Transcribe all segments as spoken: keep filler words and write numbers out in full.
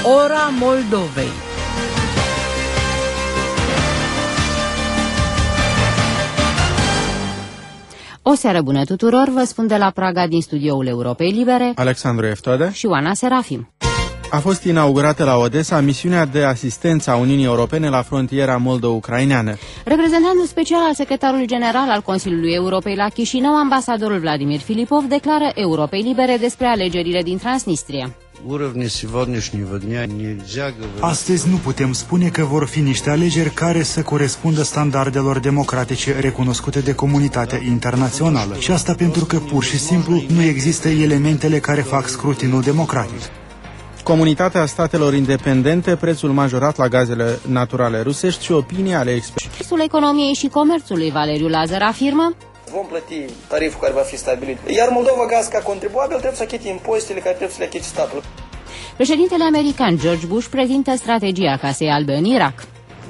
Ora Moldovei. O seară bună tuturor, vă spun de la Praga din studioul Europei Libere Alexandru Eftode și Oana Serafim. A fost inaugurată la Odessa misiunea de asistență a Uniunii Europene la frontiera moldo-ucraineană. Reprezentantul special al secretarului general al Consiliului Europei la Chișinău, ambasadorul Vladimir Filipov, declară Europei Libere despre alegerile din Transnistria. Astăzi nu putem spune că vor fi niște alegeri care să corespundă standardelor democratice recunoscute de comunitatea internațională. Și asta pentru că pur și simplu nu există elementele care fac scrutinul democratic. Comunitatea statelor independente, prețul majorat la gazele naturale rusești și opinii ale experților. Ministrul Economiei și Comerțului Valeriu Lazar afirmă: vom plăti tariful care va fi stabilit. Iar Moldova Gaz, ca contribuabil, trebuie să achite impozitele care trebuie să le achite statul. Președintele american George Bush prezintă strategia Casei Albe în Irak.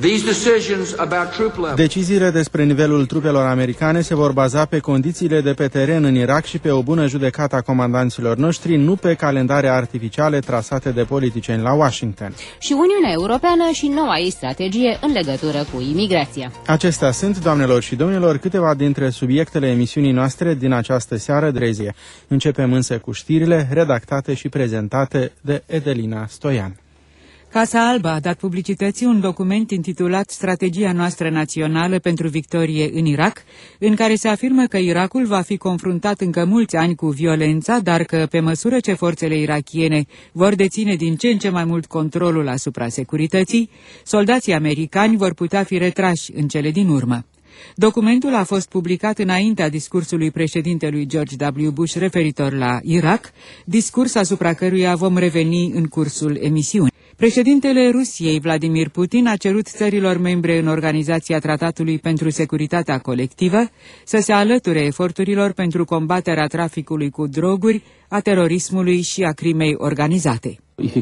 Deciziile despre nivelul trupelor americane se vor baza pe condițiile de pe teren în Irak și pe o bună judecată a comandanților noștri, nu pe calendare artificiale trasate de politicieni la Washington. Și Uniunea Europeană și noua ei strategie în legătură cu imigrația. Acestea sunt, doamnelor și domnilor, câteva dintre subiectele emisiunii noastre din această seară de rezie. Începem însă cu știrile redactate și prezentate de Edelina Stoian. Casa Albă a dat publicității un document intitulat Strategia noastră națională pentru victorie în Irak, în care se afirmă că Irakul va fi confruntat încă mulți ani cu violența, dar că pe măsură ce forțele irakiene vor deține din ce în ce mai mult controlul asupra securității, soldații americani vor putea fi retrași în cele din urmă. Documentul a fost publicat înaintea discursului președintelui George W. Bush referitor la Irak, discurs asupra căruia vom reveni în cursul emisiunii. Președintele Rusiei, Vladimir Putin, a cerut țărilor membre în Organizația Tratatului pentru Securitatea Colectivă să se alăture eforturilor pentru combaterea traficului cu droguri, a terorismului și a crimei organizate.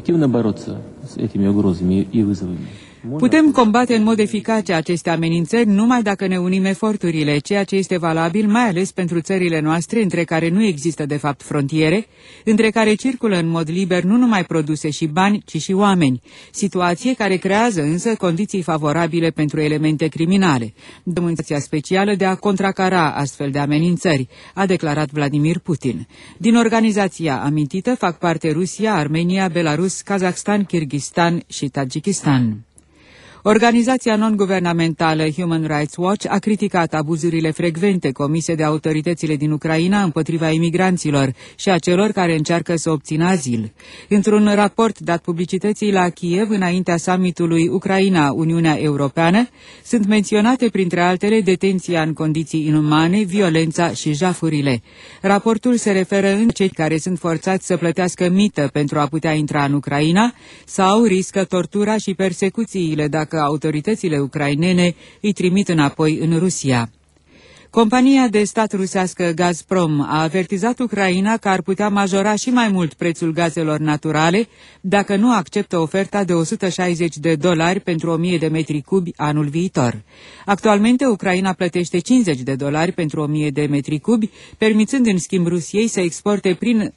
Putem combate în mod eficace aceste amenințări numai dacă ne unim eforturile, ceea ce este valabil mai ales pentru țările noastre, între care nu există de fapt frontiere, între care circulă în mod liber nu numai produse și bani, ci și oameni, situație care creează însă condiții favorabile pentru elemente criminale. Demonstrația specială de a contracara astfel de amenințări, a declarat Vladimir Putin. Din organizația amintită fac parte Rusia, Armenia, Belarus, Kazakhstan, Kyrgyzstan și Tajikistan. Organizația non-guvernamentală Human Rights Watch a criticat abuzurile frecvente comise de autoritățile din Ucraina împotriva imigranților și a celor care încearcă să obțină azil. Într-un raport dat publicității la Kiev înaintea summitului Ucraina-Uniunea Europeană, sunt menționate printre altele detenția în condiții inumane, violența și jafurile. Raportul se referă în cei care sunt forțați să plătească mită pentru a putea intra în Ucraina sau riscă tortura și persecuțiile dacă că autoritățile ucrainene îi trimit înapoi în Rusia. Compania de stat rusească Gazprom a avertizat Ucraina că ar putea majora și mai mult prețul gazelor naturale dacă nu acceptă oferta de o sută șaizeci de dolari pentru o mie de metri cubi anul viitor. Actualmente Ucraina plătește cincizeci de dolari pentru o mie de metri cubi, permițând în schimb Rusiei să exporte prin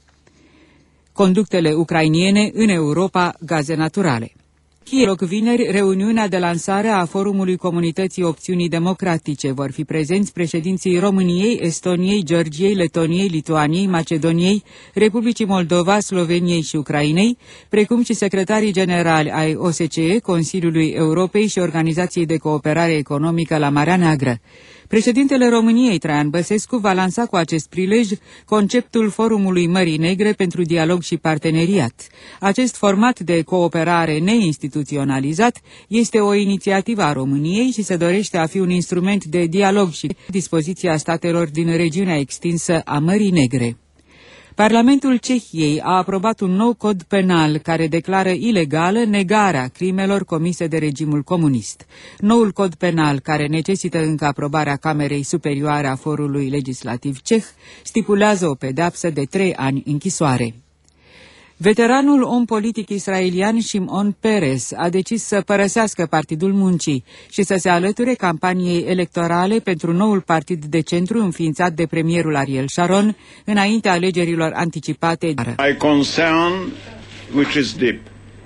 conductele ucrainiene în Europa gaze naturale. Loc vineri, reuniunea de lansare a Forumului Comunității Opțiunii Democratice. Vor fi prezenți președinții României, Estoniei, Georgiei, Letoniei, Lituaniei, Macedoniei, Republicii Moldova, Sloveniei și Ucrainei, precum și secretarii generali ai O S C E, Consiliului Europei și Organizației de Cooperare Economică la Marea Neagră. Președintele României, Traian Băsescu, va lansa cu acest prilej conceptul Forumului Mării Negre pentru dialog și parteneriat. Acest format de cooperare neinstituționalizat este o inițiativă a României și se dorește a fi un instrument de dialog și dispoziția statelor din regiunea extinsă a Mării Negre. Parlamentul Cehiei a aprobat un nou cod penal care declară ilegală negarea crimelor comise de regimul comunist. Noul cod penal, care necesită încă aprobarea Camerei Superioare a Forului Legislativ Ceh, stipulează o pedeapsă de trei ani închisoare. Veteranul om politic israelian Shimon Peres a decis să părăsească Partidul Muncii și să se alăture campaniei electorale pentru noul partid de centru înființat de premierul Ariel Sharon înaintea alegerilor anticipate. My concern, which is deep,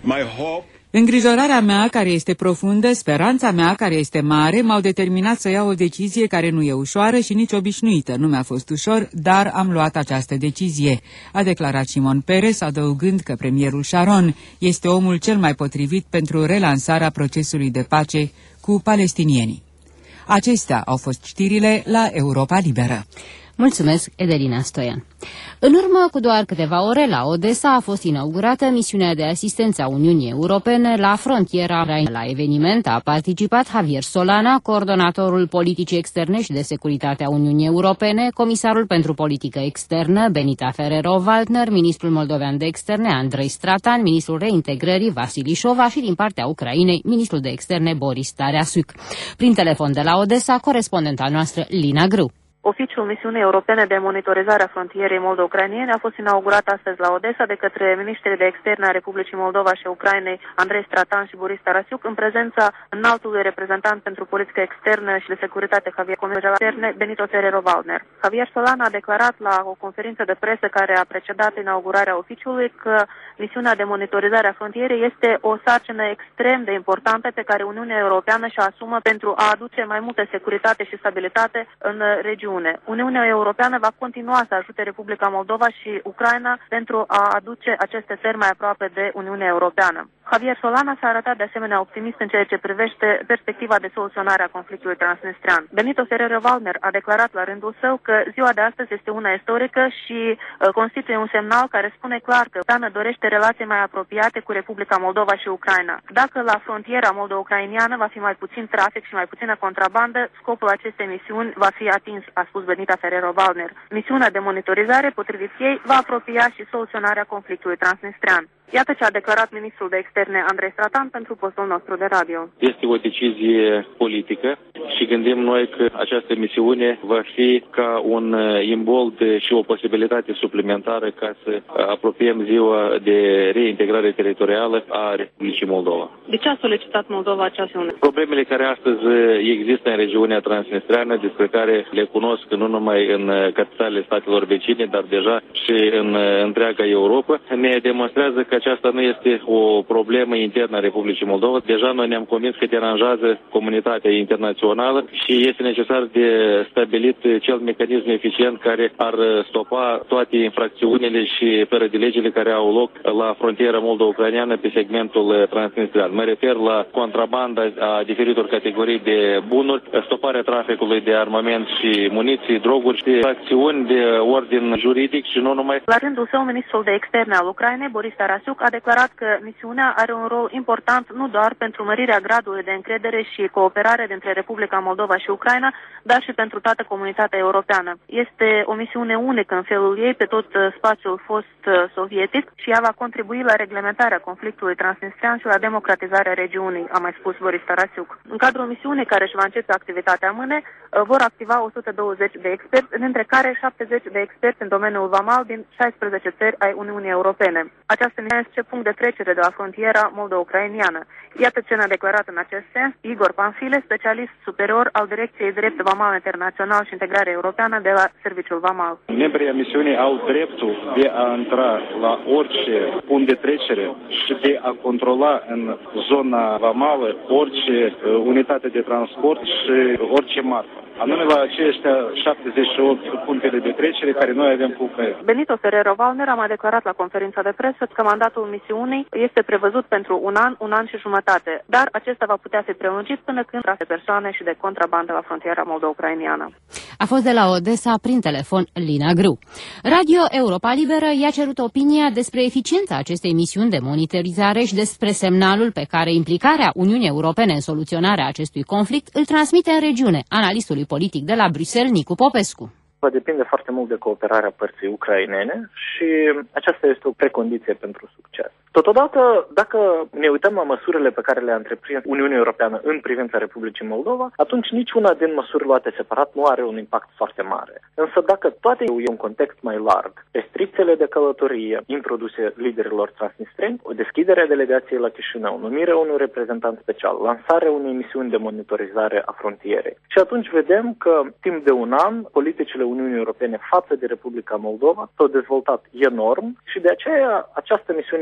My hope. Îngrijorarea mea, care este profundă, speranța mea, care este mare, m-au determinat să iau o decizie care nu e ușoară și nici obișnuită. Nu mi-a fost ușor, dar am luat această decizie, a declarat Shimon Peres, adăugând că premierul Sharon este omul cel mai potrivit pentru relansarea procesului de pace cu palestinienii. Acestea au fost știrile la Europa Liberă. Mulțumesc, Edelina Stoian. În urmă cu doar câteva ore, la Odessa a fost inaugurată misiunea de asistență a Uniunii Europene la frontiera. La eveniment a participat Javier Solana, coordonatorul politicii externe și de securitate a Uniunii Europene, comisarul pentru politică externă Benita Ferrero-Waldner, ministrul moldovean de externe Andrei Stratan, ministrul reintegrării Vasili Șova și din partea Ucrainei, ministrul de externe Boris Tarasyuk. Prin telefon de la Odessa, corespondenta noastră Lina Grâu. Oficiul Misiunii Europene de Monitorizare a Frontierei moldo-ucrainiene a fost inaugurat astăzi la Odessa de către ministrii de externe a Republicii Moldova și Ucrainei, Andrei Stratan și Boris Tarasyuk, în prezența înaltului reprezentant pentru politică externă și de securitate, Javier Externe, Benito Ferrero-Waldner. Javier Solana a declarat la o conferință de presă care a precedat inaugurarea oficiului că misiunea de monitorizare a frontierei este o sarcină extrem de importantă pe care Uniunea Europeană și-o asumă pentru a aduce mai multă securitate și stabilitate în regiune. Uniunea Europeană va continua să ajute Republica Moldova și Ucraina pentru a aduce aceste țări mai aproape de Uniunea Europeană. Javier Solana s-a arătat de asemenea optimist în ceea ce privește perspectiva de soluționare a conflictului transnistrean. Benito Ferrero-Waldner a declarat la rândul său că ziua de astăzi este una istorică și uh, constituie un semnal care spune clar că Ucraina dorește relații mai apropiate cu Republica Moldova și Ucraina. Dacă la frontiera moldo-ucrainiană va fi mai puțin trafic și mai puțină contrabandă, scopul acestei misiuni va fi atins, a spus Benita Ferrero-Waldner. Misiunea de monitorizare, potrivit ei, va apropia și soluționarea conflictului transnistrean. Iată ce a declarat ministrul de externe Andrei Stratan pentru postul nostru de radio. Este o decizie politică și gândim noi că această misiune va fi ca un imbold și o posibilitate suplimentară ca să apropiem ziua de reintegrare teritorială a Republicii Moldova. De ce a solicitat Moldova acea misiune? Problemele care astăzi există în regiunea transnistreană, despre care le cunosc nu numai în capitalele statelor vecine, dar deja și în întreaga Europa, ne demonstrează că aceasta nu este o problemă internă a Republicii Moldova. Deja noi ne-am convins că deranjează comunitatea internațională și este necesar de stabilit cel mecanism eficient care ar stopa toate infracțiunile și fără de legile care au loc la frontiera moldo-ucraineană pe segmentul transnistrean. Mă refer la contrabanda a diferitor categorii de bunuri, stoparea traficului de armament și muniții, droguri și acțiuni de ordin juridic și nu numai. La rândul său, ministrul de externe al Ucrainei, Boris Tarasyuk, a declarat că misiunea are un rol important nu doar pentru mărirea gradului de încredere și cooperare dintre Republica Moldova și Ucraina, dar și pentru toată comunitatea europeană. Este o misiune unică în felul ei pe tot spațiul fost sovietic și ea va contribui la reglementarea conflictului transnistrean și la democratizarea regiunii, a mai spus Boris Tarasyuk. În cadrul misiunii care își va începe activitatea mâine, vor activa o sută douăzeci de experți, dintre care șaptezeci de experți în domeniul vamal din șaisprezece țări ai Uniunii Europene. Această misiune este punct de trecere de la frontiera moldo-ucrainiană. Iată ce ne-a declarat în acest sens Igor Panfile, specialist superior al Direcției Drept Vamal Internațional și Integrare Europeană de la Serviciul Vamal. Membrii misiunii au dreptul de a intra la orice punct de trecere și de a controla în zona vamală orice unitate de transport și orice marfă. Anume la aceștia șaptezeci și opt punctele de trecere care noi avem cu Ucraina. Benito Ferrero-Waldner a mai declarat la conferința de presă că mandatul misiunii este prevăzut pentru un an, un an și jumătate, dar acesta va putea fi prelungit până când trase persoane și de contrabandă la frontiera moldo-ucraineană. A fost de la Odessa prin telefon Lina Grâu. Radio Europa Liberă i-a cerut opinia despre eficiența acestei misiuni de monitorizare și despre semnalul pe care implicarea Uniunii Europene în soluționarea acestui conflict îl transmite în regiune, analistului politic de la Bruxelles, Nicu Popescu. Depinde foarte mult de cooperarea părții ucrainene și aceasta este o precondiție pentru succes. Totodată, dacă ne uităm la măsurile pe care le-a întreprins Uniunea Europeană în privința Republicii Moldova, atunci niciuna din măsuri luate separat nu are un impact foarte mare. Însă dacă toate e un context mai larg, restricțiile de călătorie introduse liderilor transnistreni, o deschidere a delegației la Chișinău, numirea unui reprezentant special, lansarea unei misiuni de monitorizare a frontierei. Și atunci vedem că timp de un an, politicile Uniunii Europene față de Republica Moldova s-au dezvoltat enorm și de aceea această misiune de monitorizare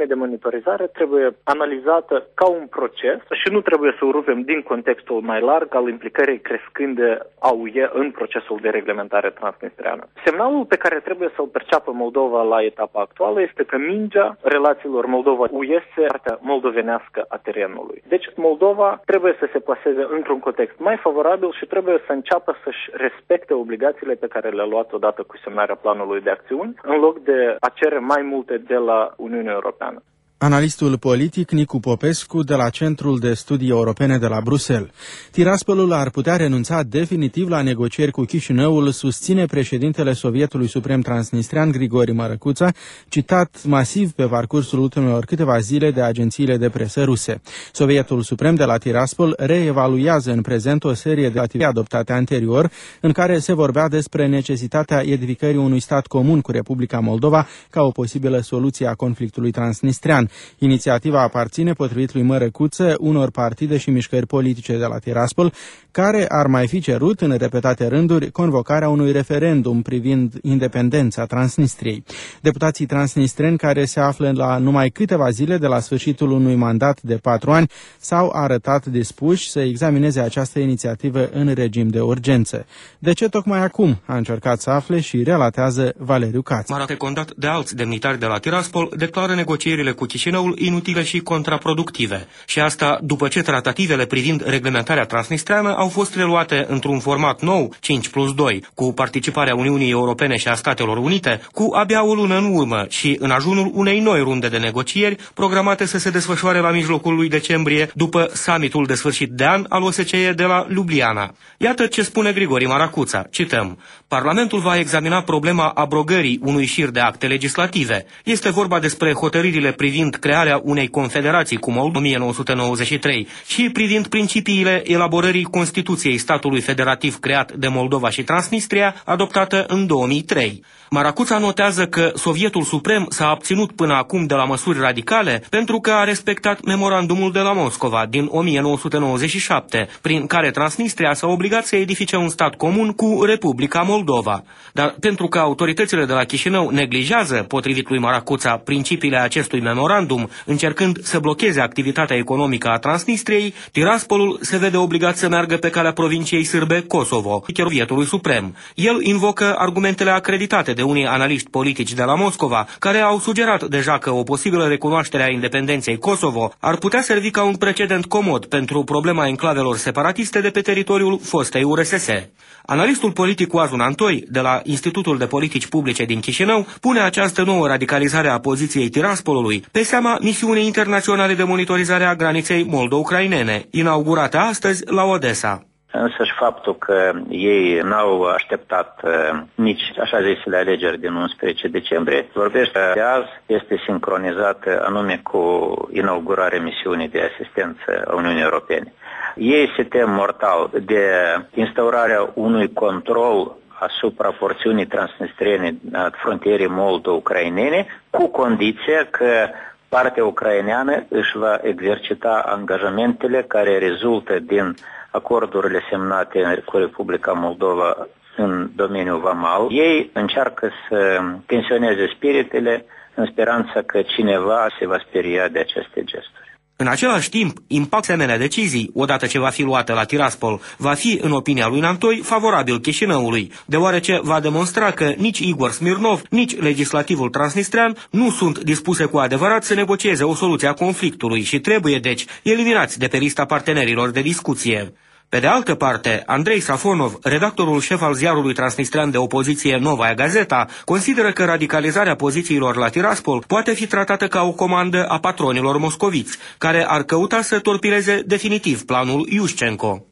monitorizare trebuie analizată ca un proces și nu trebuie să o rupem din contextul mai larg al implicării crescânde a U E în procesul de reglementare transnistreană. Semnalul pe care trebuie să-l perceapă Moldova la etapa actuală este că mingea relațiilor Moldova-U E este partea moldovenească a terenului. Deci Moldova trebuie să se plaseze într-un context mai favorabil și trebuie să înceapă să-și respecte obligațiile pe care le-a luat odată cu semnarea planului de acțiuni, în loc de a cere mai multe de la Uniunea Europeană. Analistul politic Nicu Popescu de la Centrul de Studii Europene de la Bruxelles. Tiraspolul ar putea renunța definitiv la negocieri cu Chișinăul, susține președintele Sovietului Suprem Transnistrean Grigori Mărăcuța, citat masiv pe parcursul ultimelor câteva zile de agențiile de presă ruse. Sovietul Suprem de la Tiraspol reevaluează în prezent o serie de activități adoptate anterior, în care se vorbea despre necesitatea edificării unui stat comun cu Republica Moldova ca o posibilă soluție a conflictului transnistrean. Inițiativa aparține, potrivit lui Mărăcuță, unor partide și mișcări politice de la Tiraspol, care ar mai fi cerut în repetate rânduri convocarea unui referendum privind independența Transnistriei. Deputații transnistreni, care se află la numai câteva zile de la sfârșitul unui mandat de patru ani, s-au arătat dispuși să examineze această inițiativă în regim de urgență. De ce tocmai acum? A încercat să afle și relatează Valeriu Caț. Mara secundat de alți demnitari de la Tiraspol declară negocierile cu Chișinăul inutile și contraproductive. Și asta după ce tratativele privind reglementarea transnistreană au fost reluate într-un format nou, cinci plus doi, cu participarea Uniunii Europene și a Statelor Unite, cu abia o lună în urmă și în ajunul unei noi runde de negocieri programate să se desfășoare la mijlocul lui decembrie, după summitul de sfârșit de an al O S C E de la Ljubljana. Iată ce spune Grigori Maracuța, cităm: Parlamentul va examina problema abrogării unui șir de acte legislative. Este vorba despre hotărârile privind crearea unei confederații cu Moldova o mie nouă sute nouăzeci și trei și privind principiile elaborării Constituției statului federativ creat de Moldova și Transnistria, adoptată în două mii trei. Maracuța notează că Sovietul Suprem s-a abținut până acum de la măsuri radicale pentru că a respectat memorandumul de la Moscova din o mie nouă sute nouăzeci și șapte, prin care Transnistria s-a obligat să edifice un stat comun cu Republica Moldova. Dar pentru că autoritățile de la Chișinău neglijează, potrivit lui Maracuța, principiile acestui memorandum, încercând să blocheze activitatea economică a Transnistriei, Tiraspolul se vede obligat să meargă pe calea provinciei sârbe Kosovo, Sovietului Suprem. El invocă argumentele acreditate de unii analiști politici de la Moscova, care au sugerat deja că o posibilă recunoaștere a independenței Kosovo ar putea servi ca un precedent comod pentru problema enclavelor separatiste de pe teritoriul fostei U R S S. Analistul politic Oazun Antoi, de la Institutul de Politici Publice din Chișinău, pune această nouă radicalizare a poziției Tiraspolului pe seama misiunii internaționale de monitorizare a graniței moldo-ucrainene, inaugurată astăzi la Odessa. Însăși faptul că ei n-au așteptat uh, nici așa zisele alegeri din unsprezece decembrie, vorbește de azi, este sincronizată anume cu inaugurarea misiunii de asistență a Uniunii Europene. Ei se tem mortal de instaurarea unui control asupra porțiunii transnistriene a frontierei moldo-ucrainene, cu condiția că partea ucraineană își va exercita angajamentele care rezultă din acordurile semnate cu Republica Moldova în domeniul vamal. Ei încearcă să tensioneze spiritele în speranța că cineva se va speria de aceste gesturi. În același timp, impact asemenea decizii, odată ce va fi luată la Tiraspol, va fi, în opinia lui Nantoi, favorabil Chișinăului, deoarece va demonstra că nici Igor Smirnov, nici legislativul transnistrean nu sunt dispuse cu adevărat să negocieze o soluție a conflictului și trebuie, deci, eliminați de pe lista partenerilor de discuție. Pe de altă parte, Andrei Safonov, redactorul șef al ziarului transnistrean de opoziție Novaya Gazeta, consideră că radicalizarea pozițiilor la Tiraspol poate fi tratată ca o comandă a patronilor moscoviți, care ar căuta să torpileze definitiv planul Iușcenco.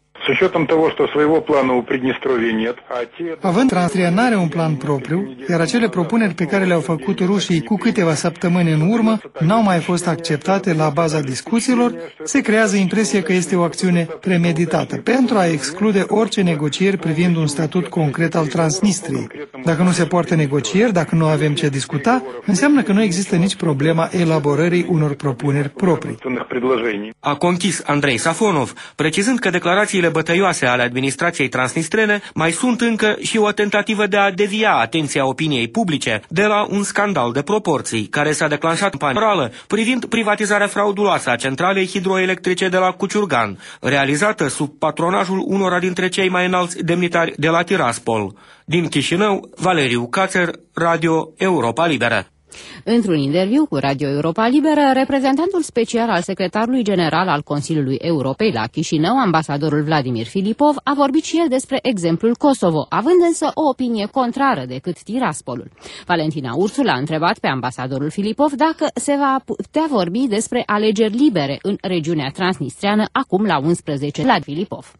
Având Transnistria n-are un plan propriu, iar acele propuneri pe care le-au făcut rușii cu câteva săptămâni în urmă n-au mai fost acceptate la baza discuțiilor, se creează impresia că este o acțiune premeditată pentru a exclude orice negocieri privind un statut concret al Transnistriei. Dacă nu se poartă negocieri, dacă nu avem ce discuta, înseamnă că nu există nici problema elaborării unor propuneri proprii. A conchis Andrei Safonov, precizând că declarațiile bătăioase ale administrației transnistrene, mai sunt încă și o tentativă de a devia atenția opiniei publice de la un scandal de proporții, care s-a declanșat în campanie privind privatizarea frauduloasă a centralei hidroelectrice de la Cuciurgan, realizată sub patronajul unora dintre cei mai înalți demnitari de la Tiraspol. Din Chișinău, Valeriu Cațer, Radio Europa Liberă. Într-un interviu cu Radio Europa Liberă, reprezentantul special al secretarului general al Consiliului Europei la Chișinău, ambasadorul Vladimir Filipov, a vorbit și el despre exemplul Kosovo, având însă o opinie contrară decât Tiraspolul. Valentina Ursu l-a întrebat pe ambasadorul Filipov dacă se va putea vorbi despre alegeri libere în regiunea transnistreană acum la unsprezece. Vlad Filipov.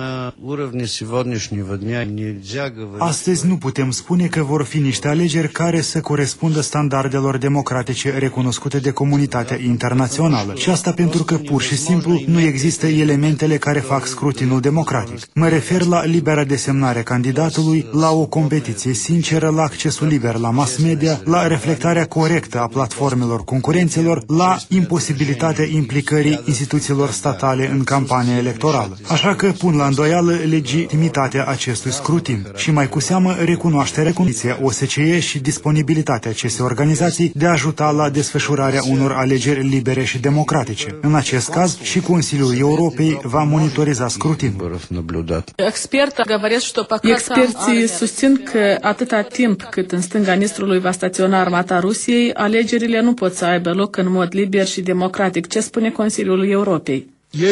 Astăzi nu putem spune că vor fi niște alegeri care să corespundă standardelor democratice recunoscute de comunitatea internațională. Și asta pentru că pur și simplu nu există elementele care fac scrutinul democratic. Mă refer la libera desemnare candidatului, la o competiție sinceră, la accesul liber la mass media, la reflectarea corectă a platformelor concurenților, la imposibilitatea implicării instituțiilor statale în campania electorală. Așa că pun la îndoială legitimitatea acestui scrutin și mai cu seamă recunoașterea Condiția O S C E și disponibilitatea acestei organizații de a ajuta la desfășurarea unor alegeri libere și democratice. În acest caz, și Consiliul Europei va monitoriza scrutinul. Experții susțin că atâta timp cât în stânga Nistrului va staționa armata Rusiei, alegerile nu pot să aibă loc în mod liber și democratic. Ce spune Consiliul Europei?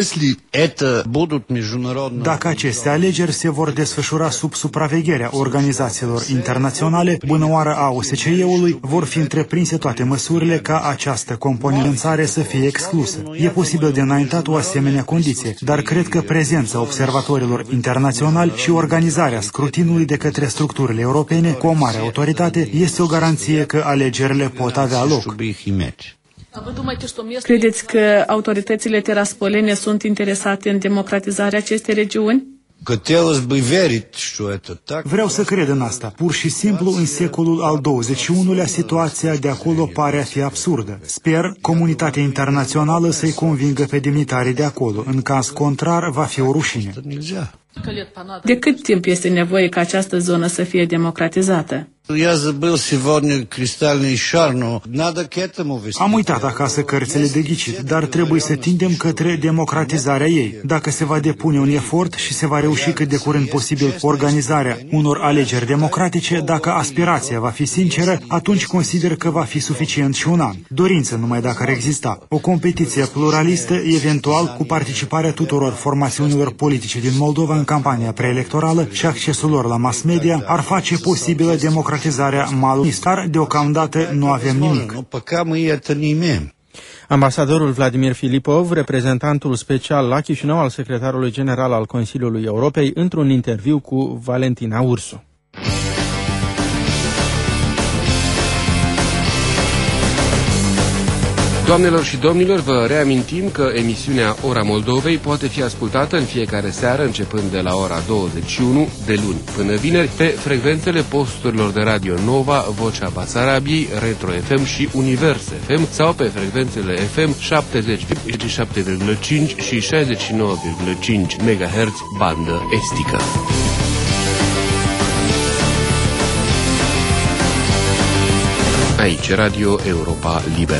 Dacă aceste alegeri se vor desfășura sub supravegherea organizațiilor internaționale, bunăoară a O S C E-ului, vor fi întreprinse toate măsurile ca această componențare să fie exclusă. E posibil de înaintat o asemenea condiție, dar cred că prezența observatorilor internaționali și organizarea scrutinului de către structurile europene cu o mare autoritate este o garanție că alegerile pot avea loc. Credeți că autoritățile tiraspolene sunt interesate în democratizarea acestei regiuni? Vreau să cred în asta. Pur și simplu, în secolul al douăzeci și unulea, situația de acolo pare a fi absurdă. Sper comunitatea internațională să-i convingă pe demnitarii de acolo. În caz contrar, va fi o rușine. De cât timp este nevoie ca această zonă să fie democratizată? Am uitat acasă cărțile de ghicit, dar trebuie să tindem către democratizarea ei. Dacă se va depune un efort și se va reuși cât de curând posibil organizarea unor alegeri democratice, dacă aspirația va fi sinceră, atunci consider că va fi suficient și un an. Dorință numai dacă ar exista. O competiție pluralistă, eventual cu participarea tuturor formațiunilor politice din Moldova în campania preelectorală și accesul lor la mass media, ar face posibilă democratizarea malului, dar deocamdată nu avem nimic. Ambasadorul Vladimir Filipov, reprezentantul special la Chișinău al secretarului general al Consiliului Europei, într-un interviu cu Valentina Ursu. Doamnelor și domnilor, vă reamintim că emisiunea Ora Moldovei poate fi ascultată în fiecare seară, începând de la ora douăzeci și unu, de luni până vineri, pe frecvențele posturilor de Radio Nova, Vocea Basarabiei, Retro F M și Univers F M, sau pe frecvențele F M șaptezeci și șapte virgulă cinci și șaizeci și nouă virgulă cinci megahertz bandă estică. Aici, Radio Europa Liberă.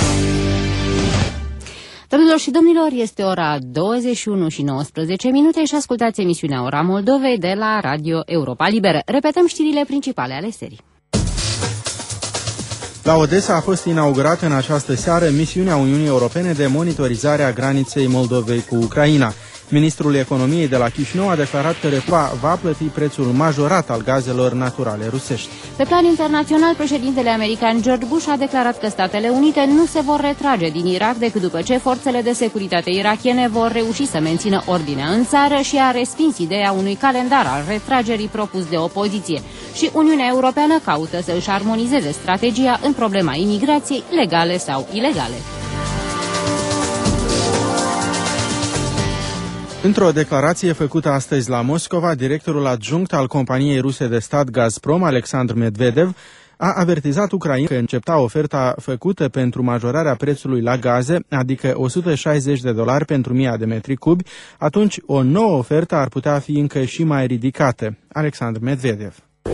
Domnilor și domnilor, este ora douăzeci și unu și nouăsprezece minute și ascultați emisiunea Ora Moldovei de la Radio Europa Liberă. Repetăm știrile principale ale serii. La Odessa a fost inaugurată în această seară misiunea Uniunii Europene de monitorizare a graniței Moldovei cu Ucraina. Ministrul Economiei de la Chișinău a declarat că Repa va plăti prețul majorat al gazelor naturale rusești. Pe plan internațional, președintele american George Bush a declarat că Statele Unite nu se vor retrage din Irak decât după ce forțele de securitate irakiene vor reuși să mențină ordinea în țară și a respins ideea unui calendar al retragerii propus de opoziție. Și Uniunea Europeană caută să își armonizeze strategia în problema imigrației legale sau ilegale. Într-o declarație făcută astăzi la Moscova, directorul adjunct al companiei ruse de stat Gazprom, Alexandru Medvedev, a avertizat Ucraina că începta oferta făcută pentru majorarea prețului la gaze, adică o sută șaizeci de dolari pentru mii de metri cubi, atunci o nouă ofertă ar putea fi încă și mai ridicată. Alexandru Medvedev.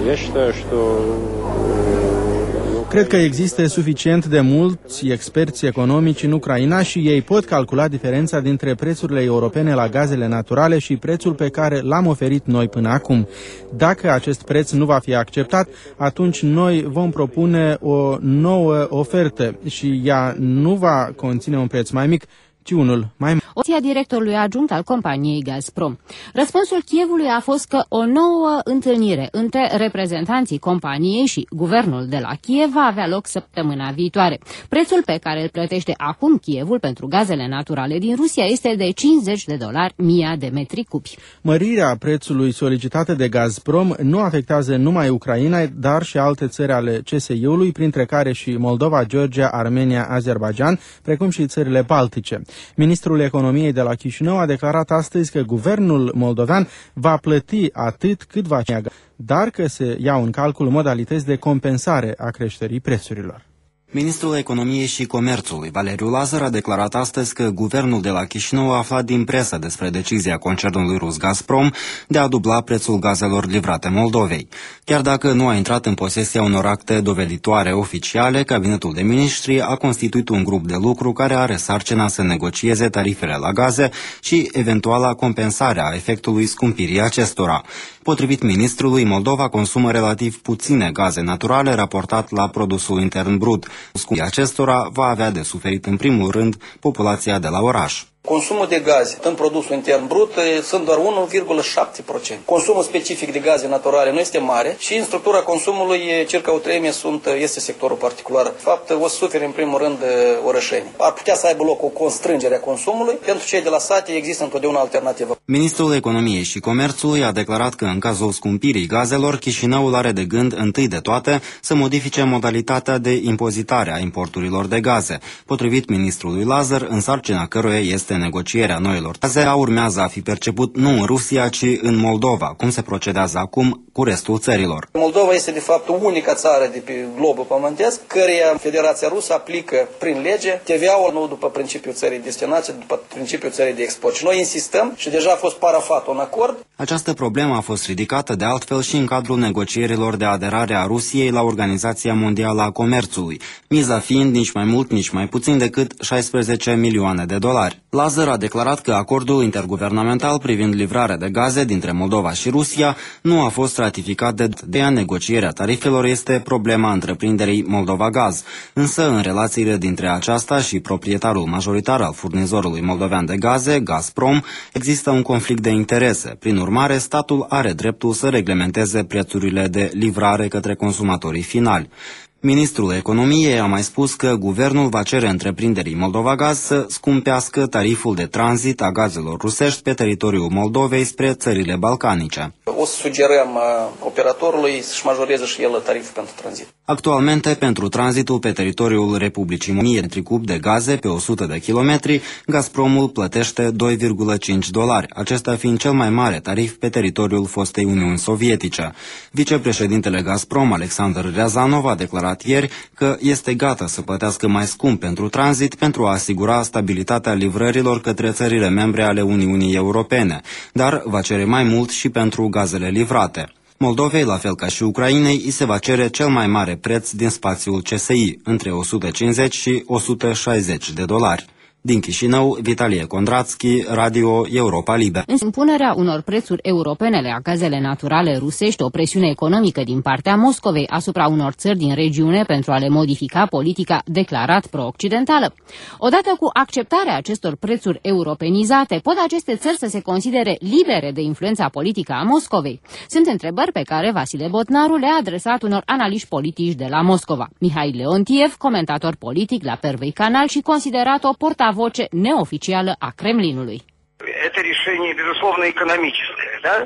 Cred că există suficient de mulți experți economici în Ucraina și ei pot calcula diferența dintre prețurile europene la gazele naturale și prețul pe care l-am oferit noi până acum. Dacă acest preț nu va fi acceptat, atunci noi vom propune o nouă ofertă și ea nu va conține un preț mai mic, ci unul mai mare. Oția directorului adjunct al companiei Gazprom. Răspunsul Kievului a fost că o nouă întâlnire între reprezentanții companiei și guvernul de la Kiev va avea loc săptămâna viitoare. Prețul pe care îl plătește acum Kievul pentru gazele naturale din Rusia este de cincizeci de dolari mie de metri cubi. Mărirea prețului solicitată de Gazprom nu afectează numai Ucraina, dar și alte țări ale C S I-ului, printre care și Moldova, Georgia, Armenia, Azerbaijan, precum și țările baltice. Ministrul Economiei de la Chișinău a declarat astăzi că guvernul moldovean va plăti atât cât va fi, dar că se iau în calcul modalități de compensare a creșterii prețurilor. Ministrul Economiei și Comerțului, Valeriu Lazar, a declarat astăzi că guvernul de la Chișinău a aflat din presă despre decizia concernului rus Gazprom de a dubla prețul gazelor livrate Moldovei. Chiar dacă nu a intrat în posesia unor acte doveditoare oficiale, cabinetul de miniștri a constituit un grup de lucru care are sarcina să negocieze tarifele la gaze și eventuala compensare a efectului scumpirii acestora. Potrivit ministrului, Moldova consumă relativ puține gaze naturale raportat la produsul intern brut. Scumpirea acestora va avea de suferit în primul rând populația de la oraș. Consumul de gaze în produsul intern brut sunt doar unu virgulă șapte la sută. Consumul specific de gaze naturale nu este mare și în structura consumului circa o treime sunt, este sectorul particular. De fapt, o să suferi în primul rând orășenii. Ar putea să aibă loc o constrângere a consumului. Pentru cei de la sate există întotdeauna alternativă. Ministrul Economiei și Comerțului a declarat că în cazul scumpirii gazelor, Chișinăul are de gând întâi de toate să modifice modalitatea de impozitare a importurilor de gaze. Potrivit ministrului Lazar, în sarcina căruia este negocierea noilor gaze, urmează a fi perceput nu în Rusia, ci în Moldova, cum se procedează acum cu restul țărilor. Moldova este de fapt unica țară de pe globul pământesc căreia Federația Rusă aplică prin lege T V A-ul nu după principiul țării de destinație, după principiul țării de export. Și noi insistăm și deja a fost parafat un acord. Această problemă a fost ridicată de altfel și în cadrul negocierilor de aderare a Rusiei la Organizația Mondială a Comerțului, miza fiind nici mai mult, nici mai puțin decât șaisprezece milioane de dolari. Lazar a declarat că acordul interguvernamental privind livrarea de gaze dintre Moldova și Rusia nu a fost ratificat de de a negocierea tarifelor este problema întreprinderii Moldova Gaz. Însă, în relațiile dintre aceasta și proprietarul majoritar al furnizorului moldovean de gaze, Gazprom, există un conflict de interese. Prin urmare, statul are dreptul să reglementeze prețurile de livrare către consumatorii finali. Ministrul Economiei a mai spus că guvernul va cere întreprinderii Moldova Gaz să scumpească tariful de tranzit a gazelor rusești pe teritoriul Moldovei spre țările balcanice. O să sugerăm operatorului să-și majoreze și el tariful pentru tranzit. Actualmente, pentru tranzitul pe teritoriul Republicii Moldova metri cub de gaze pe o sută de kilometri, Gazpromul plătește doi virgulă cinci dolari, acesta fiind cel mai mare tarif pe teritoriul fostei Uniuni Sovietice. Vicepreședintele Gazprom, Alexandru Riazanov, a declarat ieri că este gata să plătească mai scump pentru tranzit pentru a asigura stabilitatea livrărilor către țările membre ale Uniunii Europene, dar va cere mai mult și pentru gazele livrate. Moldovei, la fel ca și Ucrainei, îi se va cere cel mai mare preț din spațiul C S I, între o sută cincizeci și o sută șaizeci de dolari. Din Chișinău, Vitalie Condratski, Radio Europa Liberă. În impunerea unor prețuri europene la gazele naturale rusești, o presiune economică din partea Moscovei asupra unor țări din regiune pentru a le modifica politica declarat pro-occidentală. Odată cu acceptarea acestor prețuri europenizate, pot aceste țări să se considere libere de influența politică a Moscovei? Sunt întrebări pe care Vasile Botnaru le-a adresat unor analiști politici de la Moscova. Mihai Leontiev, comentator politic la Первый Canal și considerat o portavoce voce neoficială a Kremlinului. Это решение, безусловно, экономическое, да?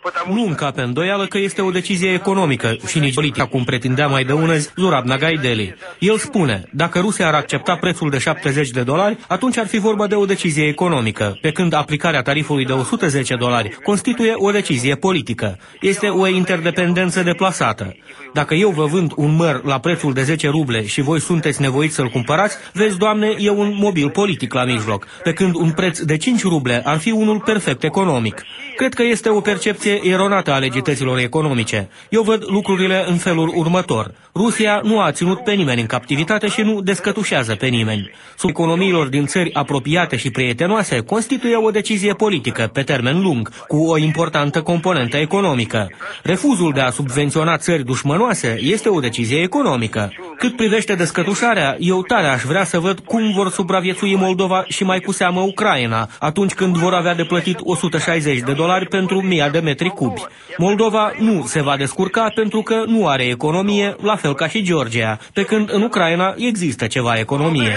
Nu încape îndoială că este o decizie economică și nici politică, cum pretindea mai de ună zi Zurab Nagaideli. El spune, dacă Rusia ar accepta prețul de șaptezeci de dolari, atunci ar fi vorba de o decizie economică, pe când aplicarea tarifului de o sută zece dolari constituie o decizie politică. Este o interdependență deplasată. Dacă eu vă vând un măr la prețul de zece ruble și voi sunteți nevoiți să-l cumpărați, vezi, Doamne, e un mobil politic la mijloc, pe când un preț de cinci ruble ar fi unul perfect economic. Cred că este o percepție eronată a legităților economice. Eu văd lucrurile în felul următor. Rusia nu a ținut pe nimeni în captivitate și nu descătușează pe nimeni. Sub economiilor din țări apropiate și prietenoase constituie o decizie politică pe termen lung, cu o importantă componentă economică. Refuzul de a subvenționa țări dușmănoase este o decizie economică. Cât privește descătușarea, eu tare aș vrea să văd cum vor supraviețui Moldova și mai cu seamă Ucraina, atunci când vor avea de plătit o sută șaizeci de dolari pentru mii de metri cubi. Moldova nu se va descurca pentru că nu are economie, la fel ca și Georgia, pe când în Ucraina există ceva economie.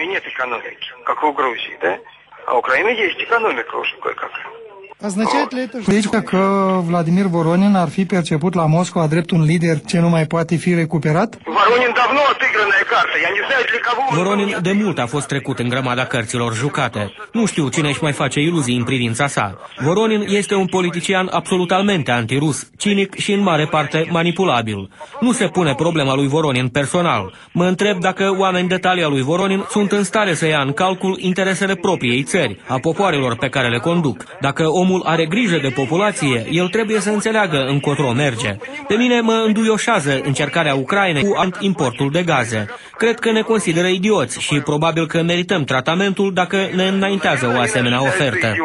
Означает ли это, deci că Vladimir Voronin ar fi perceput la Moscova drept un lider ce nu mai poate fi recuperat? Voronin de mult a fost trecut în grămada cărților jucate. Nu știu cine își mai face iluzii în privința sa. Voronin este un politician absolutamente antirus, cinic și în mare parte manipulabil. Nu se pune problema lui Voronin personal. Mă întreb dacă oameni de talia lui Voronin sunt în stare să ia în calcul interesele propriei țări, a popoarelor pe care le conduc. Dacă omul are grijă de populație, el trebuie să înțeleagă încotro merge. Pe mine mă înduioșează încercarea Ucrainei cu importul de gaze. Cred că ne consideră idioți și probabil că merităm tratamentul dacă ne înaintează o asemenea ofertă.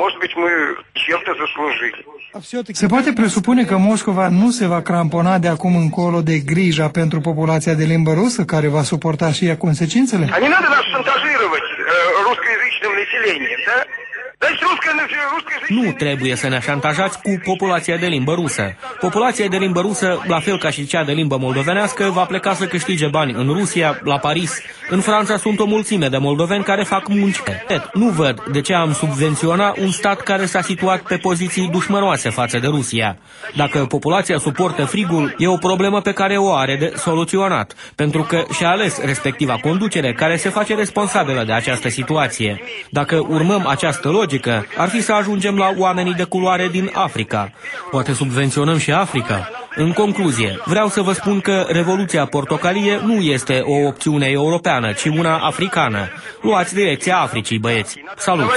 Se poate presupune că Moscova nu se va crampona de acum încolo de grija pentru populația de limbă rusă, care va suporta și ea consecințele? Nu trebuie să ne șantajați cu populația de limbă rusă. Populația de limbă rusă, la fel ca și cea de limbă moldovenească, va pleca să câștige bani în Rusia, la Paris. În Franța sunt o mulțime de moldoveni care fac munci. Nu văd de ce am subvenționa un stat care s-a situat pe poziții dușmănoase față de Rusia. Dacă populația suportă frigul, e o problemă pe care o are de soluționat, pentru că și-a ales respectiva conducere care se face responsabilă de această situație. Dacă urmăm această logică, ar fi să ajungem la oamenii de culoare din Africa. Poate subvenționăm și Africa? În concluzie, vreau să vă spun că Revoluția Portocalie nu este o opțiune europeană, ci una africană. Luați direcția Africii, băieți. Salut!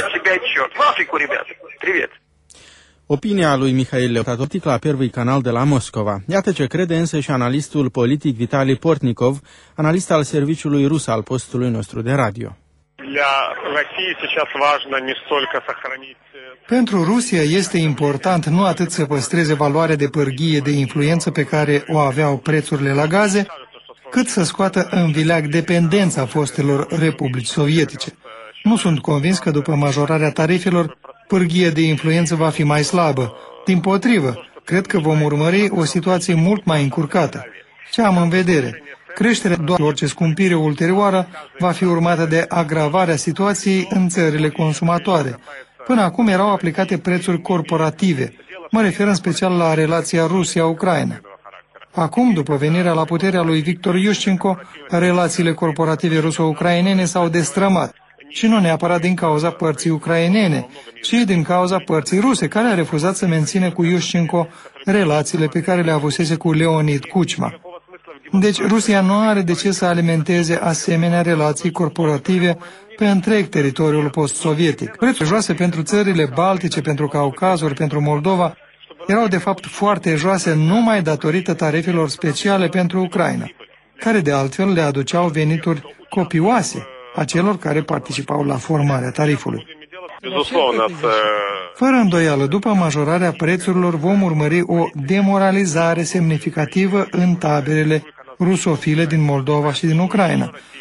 Opinia lui Mihail Leotatortic la Первый canal de la Moscova. Iată ce crede însă și analistul politic Vitali Portnikov, analist al serviciului rus al postului nostru de radio. Pentru Rusia este important nu atât să păstreze valoarea de pârghie de influență pe care o aveau prețurile la gaze, cât să scoată în vileag dependența fostelor republici sovietice. Nu sunt convins că după majorarea tarifelor, pârghia de influență va fi mai slabă. Dimpotrivă, cred că vom urmări o situație mult mai încurcată. Ce am în vedere? Creșterea doar orice scumpire ulterioară va fi urmată de agravarea situației în țările consumatoare. Până acum erau aplicate prețuri corporative. Mă refer în special la relația Rusia-Ucraina. Acum, după venirea la puterea lui Victor Iushchenko, relațiile corporative ruso-ucrainene s-au destrămat. Și nu neapărat din cauza părții ucrainene, ci din cauza părții ruse, care a refuzat să mențină cu Iushchenko relațiile pe care le avusese cu Leonid Kuchma. Deci Rusia nu are de ce să alimenteze asemenea relații corporative pe întreg teritoriul post-sovietic. Prețurile joase pentru țările baltice, pentru Caucazuri, pentru Moldova, erau de fapt foarte joase numai datorită tarifelor speciale pentru Ucraina, care de altfel le aduceau venituri copioase a celor care participau la formarea tarifului. Fără îndoială, după majorarea prețurilor vom urmări o demoralizare semnificativă în taberele rusofile din Moldova și din Ucraina.